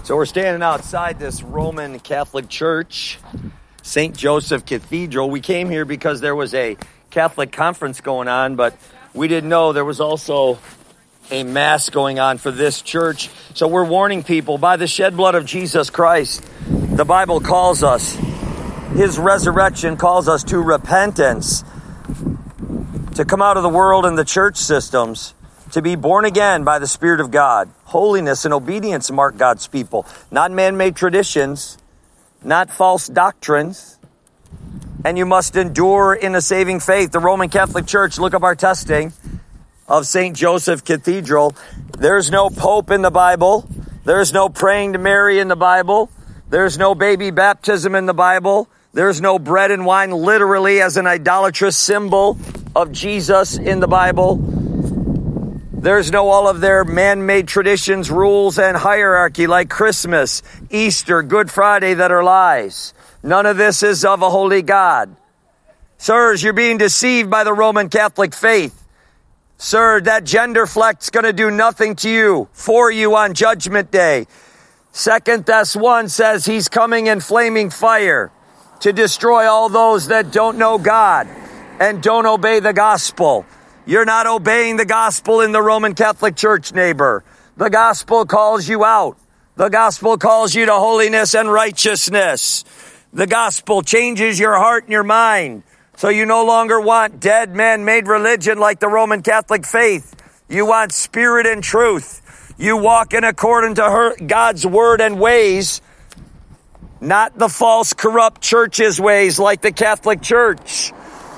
So we're standing outside this Roman Catholic church, St. Joseph Cathedral. We came here because there was a Catholic conference going on, but we didn't know there was also a mass going on for this church. So we're warning people, by the shed blood of Jesus Christ, the Bible calls us, his resurrection calls us to repentance, to come out of the world and the church systems, to be born again by the Spirit of God. Holiness and obedience mark God's people, not man-made traditions, not false doctrines. And you must endure in a saving faith. The Roman Catholic Church, look up our testing of St. Joseph Cathedral. There's no Pope in the Bible. There's no praying to Mary in the Bible. There's no baby baptism in the Bible. There's no bread and wine literally as an idolatrous symbol of Jesus in the Bible. There's no all of their man-made traditions, rules, and hierarchy like Christmas, Easter, Good Friday that are lies. None of this is of a holy God. Sirs, you're being deceived by the Roman Catholic faith. Sir, that gender fleck's going to do nothing to you, for you on Judgment Day. 2 Thess 1 says he's coming in flaming fire to destroy all those that don't know God and don't obey the gospel. You're not obeying the gospel in the Roman Catholic Church, neighbor. The gospel calls you out. The gospel calls you to holiness and righteousness. The gospel changes your heart and your mind. So you no longer want dead man-made religion like the Roman Catholic faith. You want spirit and truth. You walk in according to God's word and ways, not the false, corrupt church's ways like the Catholic Church.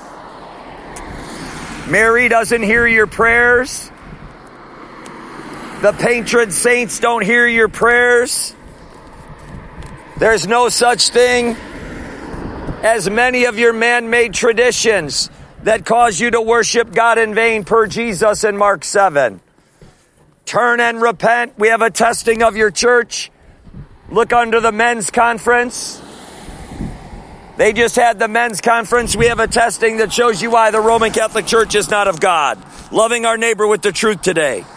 Mary doesn't hear your prayers. The patron saints don't hear your prayers. There's no such thing as many of your man-made traditions that cause you to worship God in vain per Jesus in Mark 7. Turn and repent. We have a testing of your church. Look under the men's conference. They just had the men's conference. We have a testing that shows you why the Roman Catholic Church is not of God. Loving our neighbor with the truth today.